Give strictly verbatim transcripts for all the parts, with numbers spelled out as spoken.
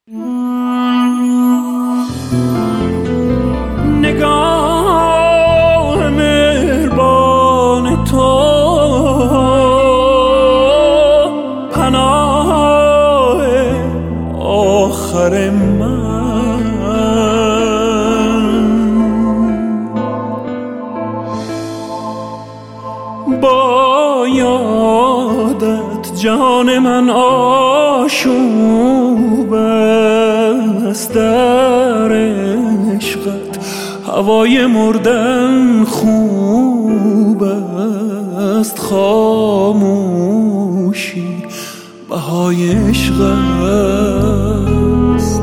نگاه مهربان تو پناه آخر من، با یادت جان من آشوب است، در عشقت هوای مردن خوب است، خاموشی بهای عشق است.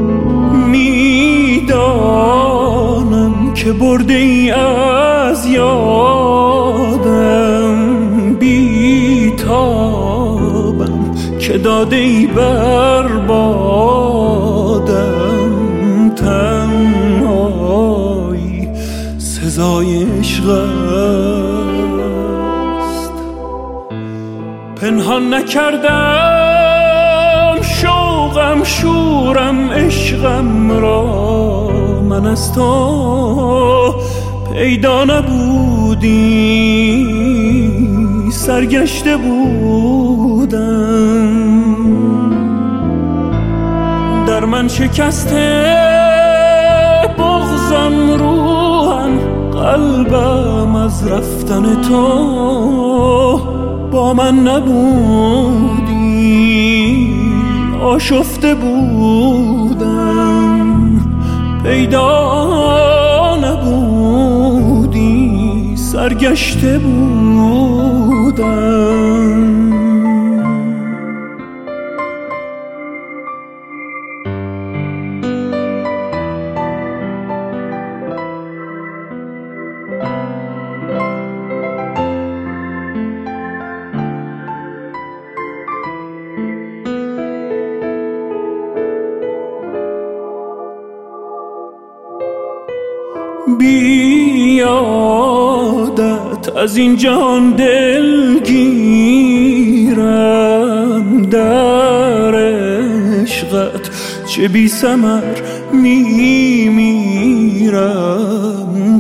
میدانم که برده ای از یادم، بیتابم که داده ای بر بادم، تنهایی سزای عشق است. پنهان نکردم شوقم شورم عشقم را، من از تو پیدا نبودی سرگشته بودم، در من شکسته بغضم روحم، قلبم از رفتن تو با من نبودی آشفته بودم، پیدا نبودی سرگشته بودم. بیادت از این جهان دلگیرم، در عشقت چه بی ثمر میمیرم،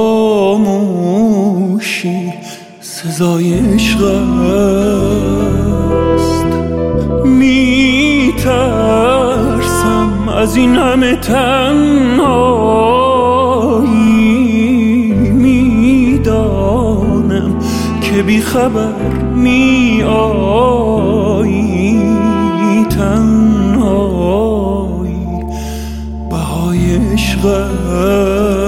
خاموشی سزای عشق است. میترسم از این همه تنهایی، میدانم که بی خبر می آیی، تنهایی بهای عشق است.